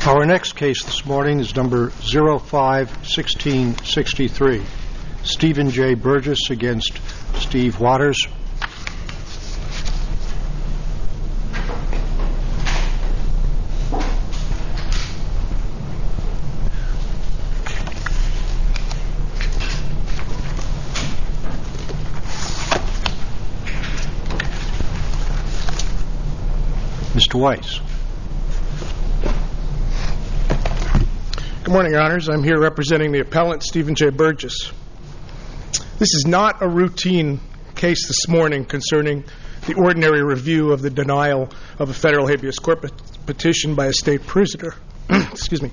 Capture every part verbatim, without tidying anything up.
Our next case this morning is number zero five one six six three, Stephen J. Burgess against Steve Waters. Mister Weiss. Good morning, Your Honors. I'm here representing the appellant, Stephen J. Burgess. This is not a routine case this morning concerning the ordinary review of the denial of a federal habeas corpus petition by a state prisoner. Excuse me.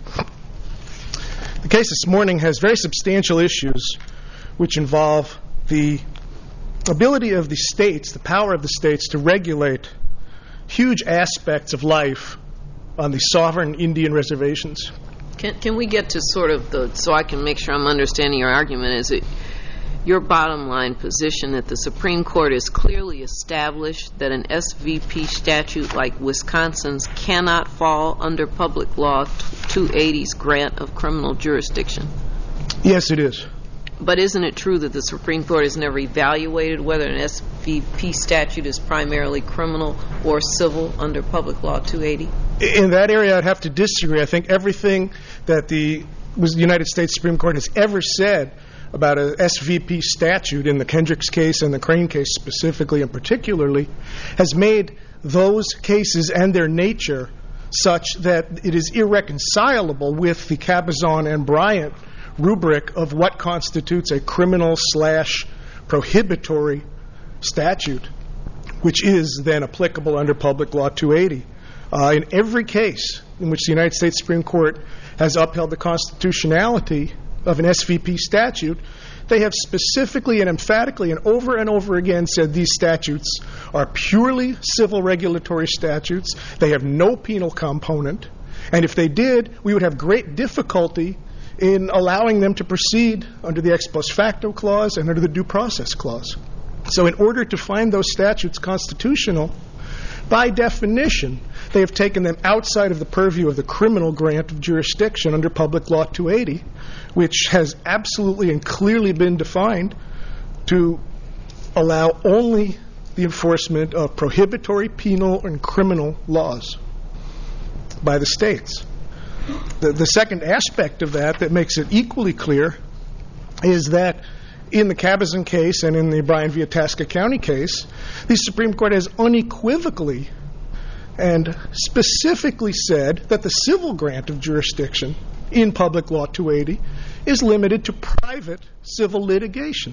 The case this morning has very substantial issues which involve the ability of the states, the power of the states to regulate huge aspects of life on the sovereign Indian reservations. Can, can we get to sort of the, so I can make sure I'm understanding your argument, is it your bottom line position that the Supreme Court has clearly established that an S V P statute like Wisconsin's cannot fall under Public Law two eighty's grant of criminal jurisdiction? Yes, it is. But isn't it true that the Supreme Court has never evaluated whether an S V P statute is primarily criminal or civil under Public Law two eighty? In that area, I'd have to disagree. I think everything that the, was the United States Supreme Court has ever said about an S V P statute, in the Kendricks case and the Crane case specifically and particularly, has made those cases and their nature such that it is irreconcilable with the Cabazon and Bryant rubric of what constitutes a criminal slash prohibitory statute, which is then applicable under Public Law two eighty. Uh, in every case in which the United States Supreme Court has upheld the constitutionality of an S V P statute, they have specifically and emphatically and over and over again said these statutes are purely civil regulatory statutes. They have no penal component. And if they did, we would have great difficulty in allowing them to proceed under the ex post facto clause and under the due process clause. So in order to find those statutes constitutional, by definition, they have taken them outside of the purview of the criminal grant of jurisdiction under Public Law two eighty, which has absolutely and clearly been defined to allow only the enforcement of prohibitory, penal, and criminal laws by the states. The, the second aspect of that that makes it equally clear is that in the Cabazon case and in the Bryan v. Itasca County case, the Supreme Court has unequivocally and specifically said that the civil grant of jurisdiction in Public Law two eighty is limited to private civil litigation.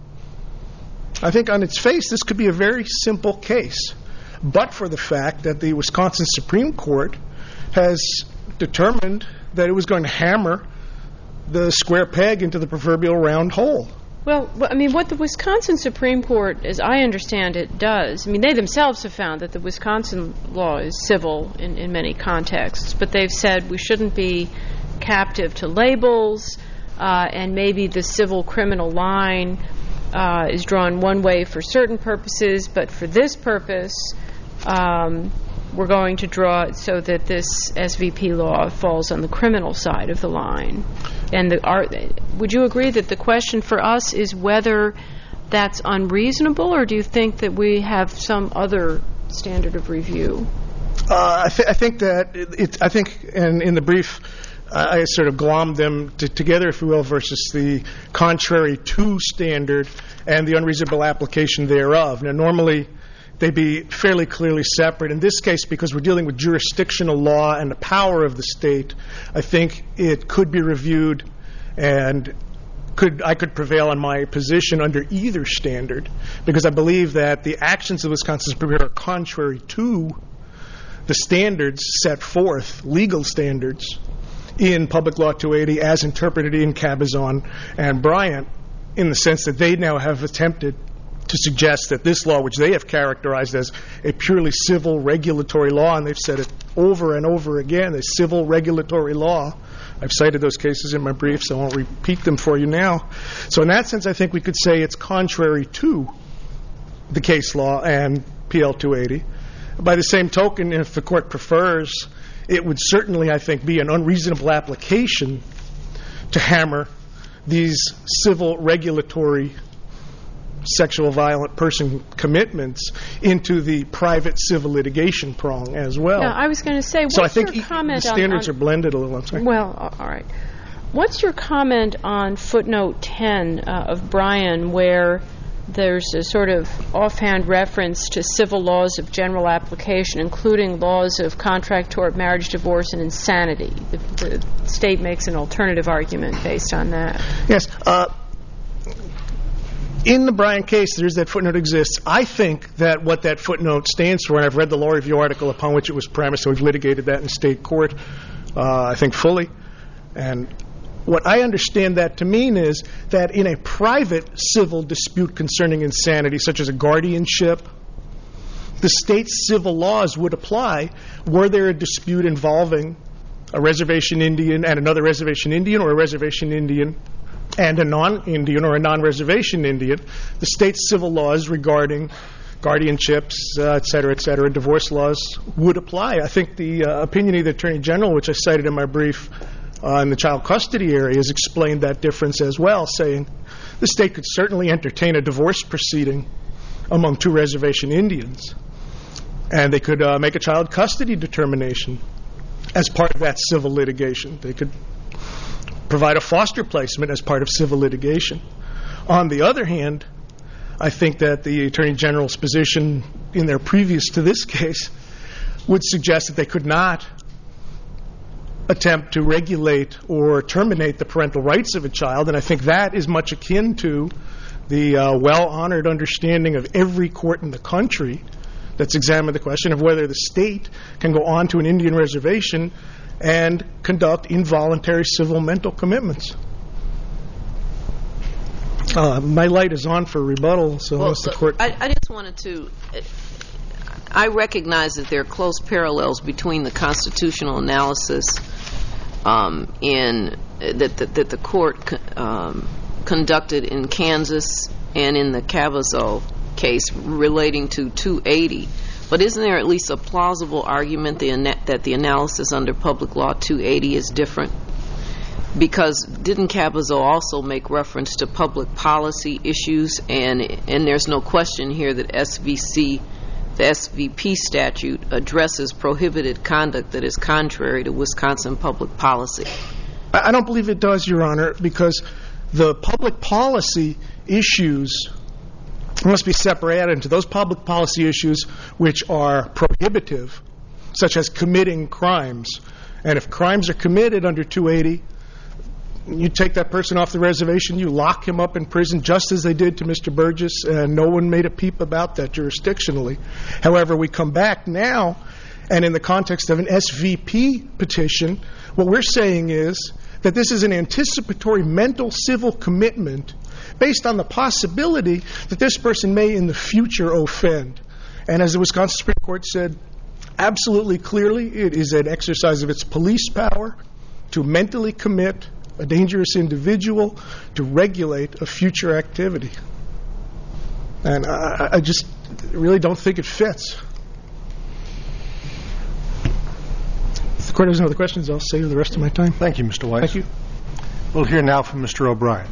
I think on its face, this could be a very simple case, but for the fact that the Wisconsin Supreme Court has determined that it was going to hammer the square peg into the proverbial round hole. Well, I mean, what the Wisconsin Supreme Court, as I understand it, does, I mean, they themselves have found that the Wisconsin law is civil in, in many contexts, but they've said we shouldn't be captive to labels, uh, and maybe the civil criminal line uh, is drawn one way for certain purposes, but for this purpose, um, we're going to draw it so that this S V P law falls on the criminal side of the line. And the, are, would you agree that the question for us is whether that's unreasonable, or do you think that we have some other standard of review? Uh, I, th- I think that it, it, I think, and in the brief, uh, I sort of glommed them t- together, if you will, versus the contrary to standard and the unreasonable application thereof. Now, normally, they'd be fairly clearly separate. In this case, because we're dealing with jurisdictional law and the power of the state, I think it could be reviewed, and could I could prevail on my position under either standard, because I believe that the actions of the Wisconsin Supreme Court are contrary to the standards set forth, legal standards, in Public Law two eighty as interpreted in Cabazon and Bryant, in the sense that they now have attempted to suggest that this law, which they have characterized as a purely civil regulatory law, and they've said it over and over again, a civil regulatory law. I've cited those cases in my brief, so I won't repeat them for you now. So in that sense, I think we could say it's contrary to the case law and P L two eighty. By the same token, if the court prefers, it would certainly, I think, be an unreasonable application to hammer these civil regulatory sexual violent person commitments into the private civil litigation prong as well. Yeah, I was going to say, what's so I think your e- comment the standards on, on, are blended a little. I'm sorry. Well, all right. What's your comment on footnote ten uh, of Bryan, where there's a sort of offhand reference to civil laws of general application, including laws of contract, tort, marriage, divorce, and insanity? The, the state makes an alternative argument based on that. Yes. Uh, in the Bryan case, there's that footnote exists. I think that what that footnote stands for, and I've read the law review article upon which it was premised, so we've litigated that in state court, uh, I think fully. And what I understand that to mean is that in a private civil dispute concerning insanity, such as a guardianship, the state's civil laws would apply were there a dispute involving a reservation Indian and another reservation Indian, or a reservation Indian and a non-Indian or a non-reservation Indian. The state's civil laws regarding guardianships, uh, et cetera, et cetera, divorce laws would apply. I think the uh, opinion of the Attorney General, which I cited in my brief, Uh, in the child custody area, has explained that difference as well, saying the state could certainly entertain a divorce proceeding among two reservation Indians, and they could uh, make a child custody determination as part of that civil litigation. They could provide a foster placement as part of civil litigation. On the other hand, I think that the Attorney General's position in their previous to this case would suggest that they could not attempt to regulate or terminate the parental rights of a child, and I think that is much akin to the uh, well-honored understanding of every court in the country that's examined the question of whether the state can go on to an Indian reservation and conduct involuntary civil mental commitments. Uh, my light is on for rebuttal, so well, unless the court... I, I just wanted to... I recognize that there are close parallels between the constitutional analysis um, in that, that, that the court um, conducted in Kansas and in the Cavazo case relating to two eighty. But isn't there at least a plausible argument the, that the analysis under Public Law two eighty is different? Because didn't Cavazo also make reference to public policy issues? And and there's no question here that S V C, the S V P statute, addresses prohibited conduct that is contrary to Wisconsin public policy. I don't believe it does, Your Honor, because the public policy issues must be separated into those public policy issues which are prohibitive, such as committing crimes. And if crimes are committed under two eighty, you take that person off the reservation, you lock him up in prison, just as they did to Mister Burgess, and no one made a peep about that jurisdictionally. However, we come back now, and in the context of an S V P petition, what we're saying is that this is an anticipatory mental civil commitment based on the possibility that this person may in the future offend. And as the Wisconsin Supreme Court said absolutely clearly, it is an exercise of its police power to mentally commit a dangerous individual to regulate a future activity. And I, I just really don't think it fits. If the court has no other questions, I'll save the rest of my time. Thank you, Mister Weiss. Thank you. We'll hear now from Mister O'Brien.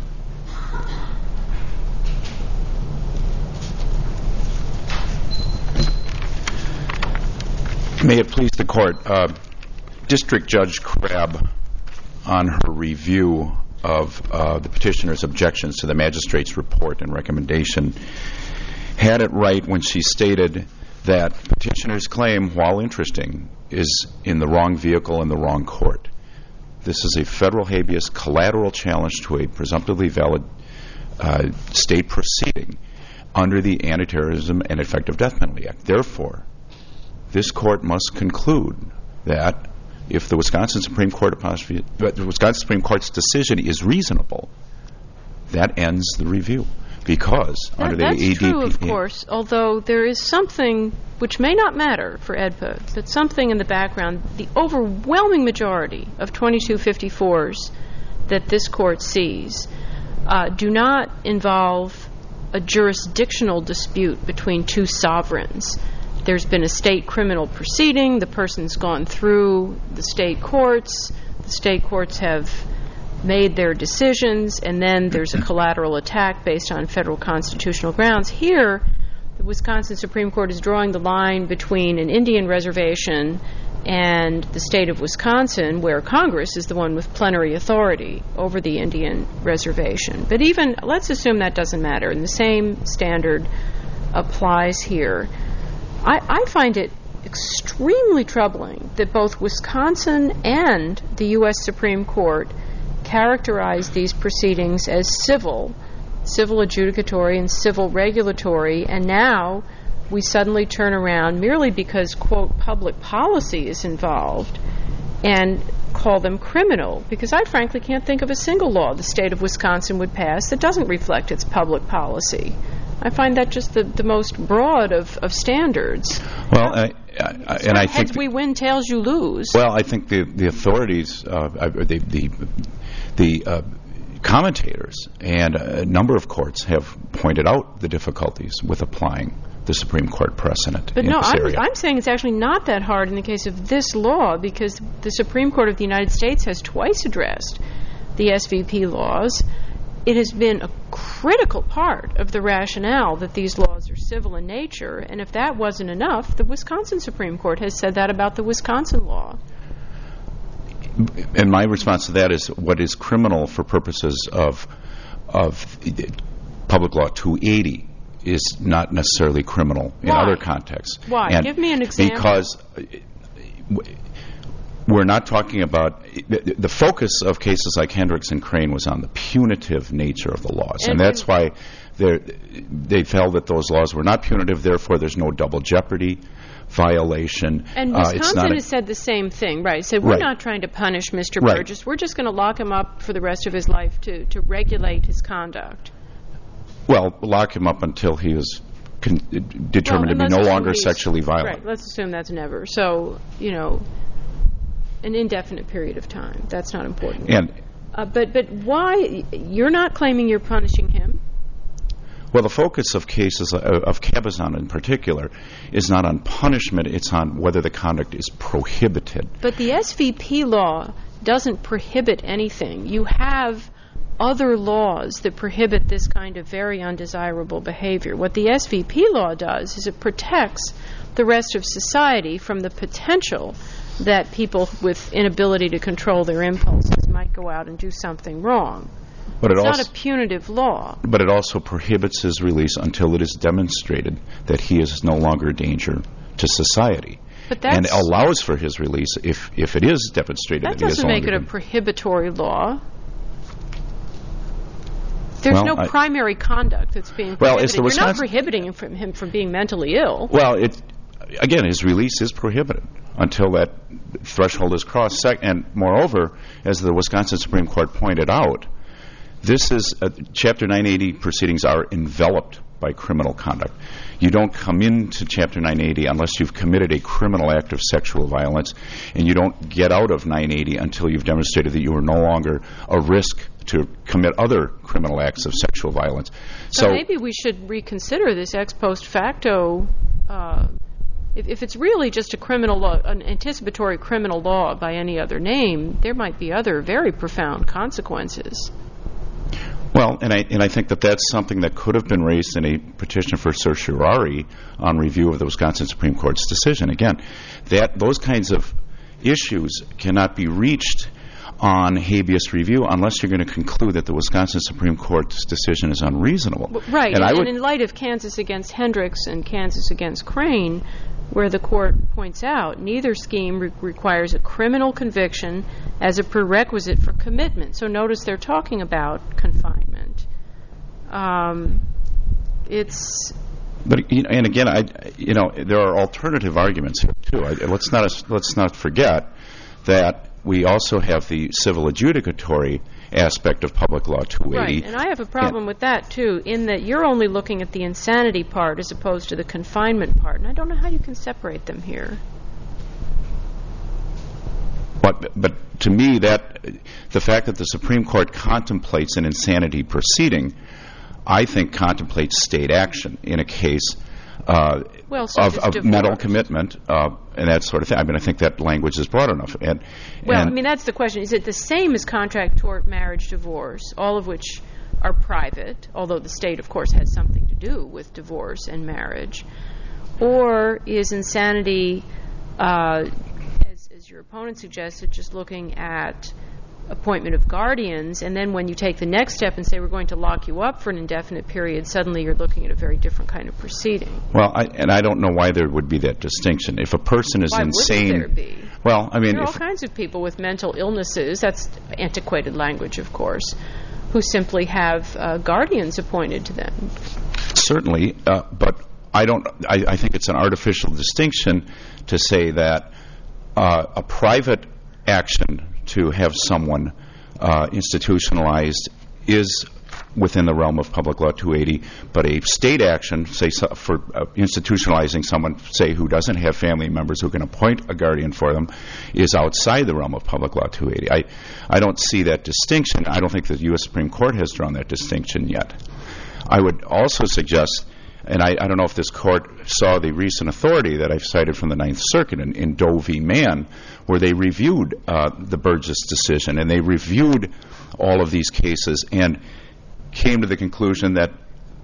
May it please the court. Uh, District Judge Crabb, on her review of uh, the petitioner's objections to the magistrate's report and recommendation, had it right when she stated that petitioner's claim, while interesting, is in the wrong vehicle in the wrong court. This is a federal habeas collateral challenge to a presumptively valid uh, state proceeding under the Anti-Terrorism and Effective Death Penalty Act. Therefore, this court must conclude that if the Wisconsin Supreme Court apostrophe, the Wisconsin Supreme Court's decision is reasonable, that ends the review. Because that, under the that's A D P... true, of course, although there is something which may not matter for E D P A, but something in the background. The overwhelming majority of twenty-two fifty-fours that this court sees uh, do not involve a jurisdictional dispute between two sovereigns. there's been a state criminal proceeding, the person's gone through the state courts, the state courts have made their decisions, and then there's a collateral attack based on federal constitutional grounds. Here, the Wisconsin Supreme Court is drawing the line between an Indian reservation and the state of Wisconsin, where Congress is the one with plenary authority over the Indian reservation. But even, let's assume that doesn't matter, and the same standard applies here. I, I find it extremely troubling that both Wisconsin and the U S Supreme Court characterize these proceedings as civil, civil adjudicatory and civil regulatory, and now we suddenly turn around merely because, quote, public policy is involved and call them criminal, because I frankly can't think of a single law the state of Wisconsin would pass that doesn't reflect its public policy. I find that just the, the most broad of, of standards. Well, I, I, and I think heads we win, tails you lose. Well, I think the the authorities, uh, the the, the uh, commentators, and a number of courts have pointed out the difficulties with applying the Supreme Court precedent but in no, this I'm, area. I'm saying it's actually not that hard in the case of this law, because the Supreme Court of the United States has twice addressed the S V P laws. It has been a critical part of the rationale that these laws are civil in nature, and if that wasn't enough, the Wisconsin Supreme Court has said that about the Wisconsin law. And my response to that is, what is criminal for purposes of of Public Law two eighty is not necessarily criminal in Why? other contexts. Why? And Give me an example. Because we're not talking about the, the focus of cases like Hendricks and Crane was on the punitive nature of the laws, and, and that's why they felt that those laws were not punitive. Therefore, there's no double jeopardy violation. And uh, Wisconsin it's not a, has said the same thing, right? It said, we're right. not trying to punish Mister Right. Burgess. We're just going to lock him up for the rest of his life to, to regulate his conduct. Well, lock him up until he is con- determined well, to be no longer he's, sexually violent. Right, let's assume that's never. So, you know, an indefinite period of time. That's not important. And uh, but but why? You're not claiming you're punishing him. Well, the focus of cases, uh, of Cabazon in particular, is not on punishment, it's on whether the conduct is prohibited. But the S V P law doesn't prohibit anything. You have other laws that prohibit this kind of very undesirable behavior. What the S V P law does is it protects the rest of society from the potential that people with inability to control their impulses might go out and do something wrong. But it It's also, not a punitive law. But it also prohibits his release until it is demonstrated that he is no longer a danger to society. But that's, and allows for his release if, if it is demonstrated that, that he is doesn't no make longer it a prohibitory law. There's well, no I, primary conduct that's being well, prohibited. it's the You're Wisconsin, not prohibiting him from, him from being mentally ill. Well, it, again, his release is prohibited until that threshold is crossed. And moreover, as the Wisconsin Supreme Court pointed out, this is uh, Chapter nine eighty proceedings are enveloped by criminal conduct. You don't come into Chapter nine eighty unless you've committed a criminal act of sexual violence, and you don't get out of nine eighty until you've demonstrated that you are no longer a risk to commit other criminal acts of sexual violence. So, so maybe we should reconsider this ex post facto. Uh, if, if it's really just a criminal law, an anticipatory criminal law by any other name, there might be other very profound consequences. Well, and I and I think that that's something that could have been raised in a petition for certiorari on review of the Wisconsin Supreme Court's decision. Again, that those kinds of issues cannot be reached on habeas review unless you're going to conclude that the Wisconsin Supreme Court's decision is unreasonable. Well, right, and, and, I would, and in light of Kansas against Hendricks and Kansas against Crane, where the court points out neither scheme re- requires a criminal conviction as a prerequisite for commitment. So notice they're talking about confinement. Um, it's... But you know, and again, I you know there are alternative arguments here too. I, let's not let's not forget that we also have the civil adjudicatory aspect of Public Law two eighty. Right, and I have a problem and with that, too, in that you're only looking at the insanity part as opposed to the confinement part, and I don't know how you can separate them here. But, but to me, that the fact that the Supreme Court contemplates an insanity proceeding, I think contemplates state action in a case uh, Well, so of, does of divorce. mental commitment uh, and that sort of thing. I mean, I think that language is broad enough. And, Well, and I mean, that's the question. Is it the same as contract, tort, marriage, divorce, all of which are private, although the state, of course, has something to do with divorce and marriage? Or is insanity, uh, as, as your opponent suggested, just looking at appointment of guardians, and then when you take the next step and say we're going to lock you up for an indefinite period, suddenly you're looking at a very different kind of proceeding? Well, I, and I don't know why there would be that distinction. If a person is Why insane, wouldn't there be? Well, I mean, There are if, all kinds of people with mental illnesses, that's antiquated language, of course, who simply have uh, guardians appointed to them. certainly, uh, but I don't. I, I think it's an artificial distinction to say that uh, a private action to have someone uh, institutionalized is within the realm of Public Law two eighty, but a state action, say so, for uh, institutionalizing someone, say who doesn't have family members who can appoint a guardian for them, is outside the realm of Public Law two eighty. I, I don't see that distinction. I don't think the U S Supreme Court has drawn that distinction yet. I would also suggest, and I, I don't know if this court saw the recent authority that I've cited from the Ninth Circuit in, in Doe v. Mann, where they reviewed uh, the Burgess decision, and they reviewed all of these cases and came to the conclusion that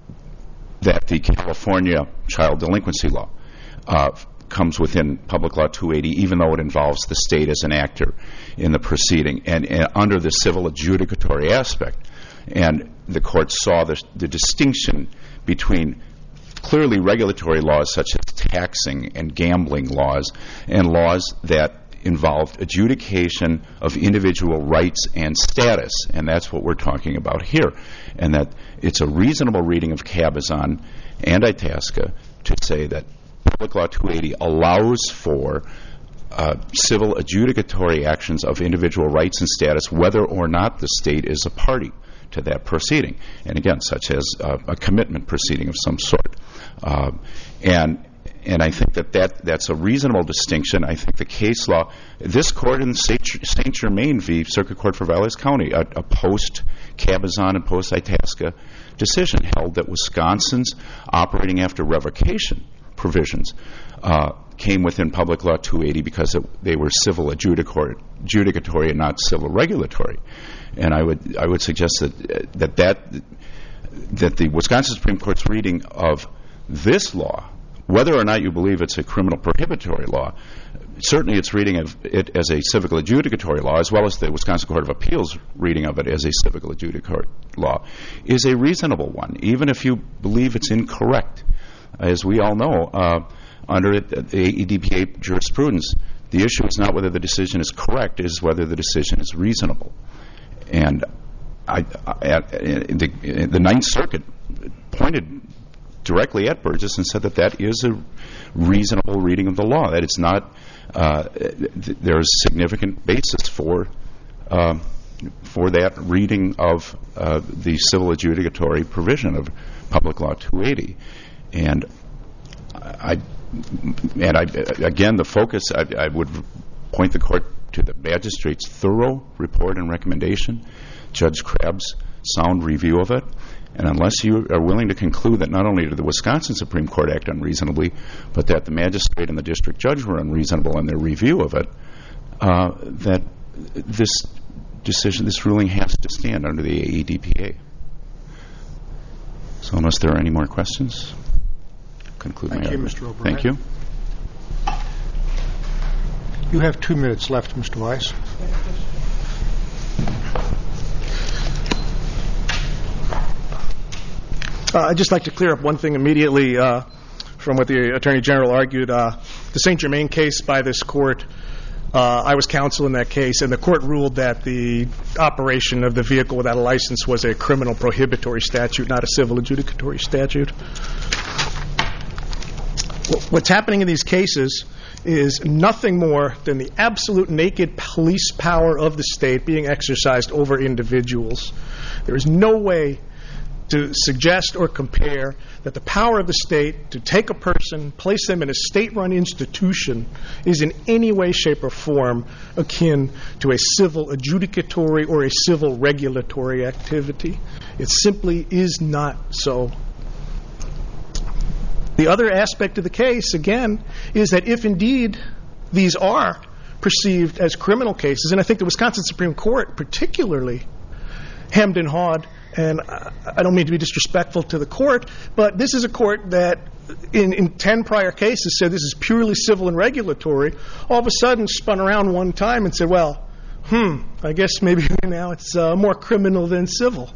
that the California child delinquency law uh, comes within Public Law two eighty, even though it involves the state as an actor in the proceeding, and, and under the civil adjudicatory aspect. And the court saw the, the distinction between clearly regulatory laws such as taxing and gambling laws and laws that involved adjudication of individual rights and status, and that's what we're talking about here, and that it's a reasonable reading of Cabazon and Itasca to say that Public Law two eighty allows for uh, civil adjudicatory actions of individual rights and status whether or not the state is a party to that proceeding, and again, such as uh, a commitment proceeding of some sort. Uh, and And I think that, that that's a reasonable distinction. I think the case law, this court in Saint Germain v. Circuit Court for Valles County, a, a post-Cabazon and post-Itasca decision held that Wisconsin's operating after revocation provisions uh, came within Public Law two eighty because it, they were civil adjudicatory, adjudicatory and not civil regulatory. And I would I would suggest that that that, that the Wisconsin Supreme Court's reading of this law, whether or not you believe it's a criminal prohibitory law, certainly its reading of it as a civic adjudicatory law, as well as the Wisconsin Court of Appeals reading of it as a civic adjudicatory law, is a reasonable one, even if you believe it's incorrect. As we all know, uh, under it, the A E D P A jurisprudence, the issue is not whether the decision is correct, it is whether the decision is reasonable. And I, I, the, the Ninth Circuit pointed directly at Burgess and said that that is a reasonable reading of the law, that it's not, uh, th- there's significant basis for uh, for that reading of uh, the civil adjudicatory provision of Public Law two eighty. And I, and I, again, the focus, I, I would point the court to the magistrate's thorough report and recommendation, Judge Crabb's sound review of it. And unless you are willing to conclude that not only did the Wisconsin Supreme Court act unreasonably, but that the magistrate and the district judge were unreasonable in their review of it, uh, that this decision, this ruling has to stand under the A E D P A. So unless there are any more questions, I'll conclude Thank my you, argument. Mister O'Brien. Thank you. You have two minutes left, Mister Weiss. Uh, I'd just like to clear up one thing immediately uh, from what the Attorney General argued. Uh, the Saint Germain case by this court, uh, I was counsel in that case, and the court ruled that the operation of the vehicle without a license was a criminal prohibitory statute, not a civil adjudicatory statute. What's happening in these cases is nothing more than the absolute naked police power of the state being exercised over individuals. There is no way to suggest or compare that the power of the state to take a person, place them in a state-run institution, is in any way, shape, or form akin to a civil adjudicatory or a civil regulatory activity. It simply is not so. The other aspect of the case, again, is that if indeed these are perceived as criminal cases, and I think the Wisconsin Supreme Court particularly hemmed and hawed, and I don't mean to be disrespectful to the court, but this is a court that in, in ten prior cases said this is purely civil and regulatory, all of a sudden spun around one time and said, well, hmm, I guess maybe now it's uh, more criminal than civil.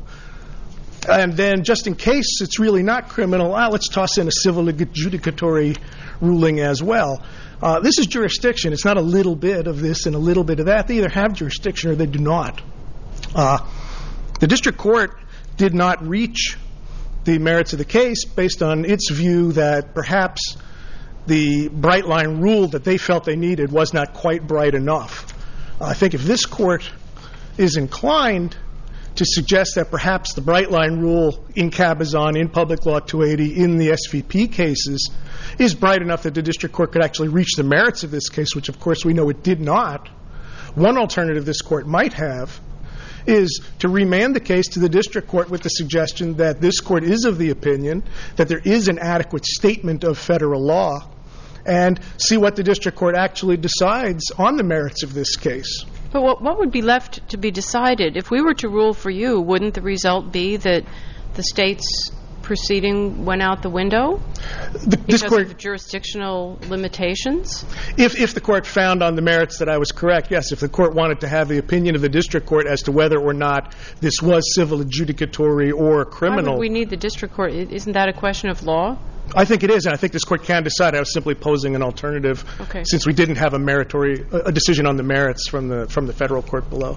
And then just in case it's really not criminal, ah, let's toss in a civil adjudicatory ruling as well. Uh, this is jurisdiction. It's not a little bit of this and a little bit of that. They either have jurisdiction or they do not. Uh, the district court did not reach the merits of the case based on its view that perhaps the bright line rule that they felt they needed was not quite bright enough. Uh, I think if this court is inclined to suggest that perhaps the bright line rule in Cabazon, in Public Law two eighty, in the S V P cases is bright enough that the district court could actually reach the merits of this case, which of course we know it did not. One alternative this court might have is to remand the case to the district court with the suggestion that this court is of the opinion that there is an adequate statement of federal law and see what the district court actually decides on the merits of this case. But what, what would be left to be decided? If we were to rule for you, wouldn't the result be that the state's proceeding went out the window The, because this court, of jurisdictional limitations? if, if the court found on the merits that I was correct, yes. If the court wanted to have the opinion of the district court as to whether or not this was civil adjudicatory or criminal. Why would we need the district court? Isn't that a question of law? I think it is, and I think this court can decide. I was simply posing an alternative Okay. since we didn't have a meritorious a decision on the merits from the from the federal court below.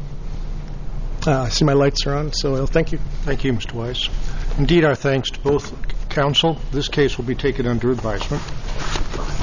Uh, I see my lights are on, so uh, thank you. Thank you, Mister Weiss. Indeed, our thanks to both counsel. This case will be taken under advisement.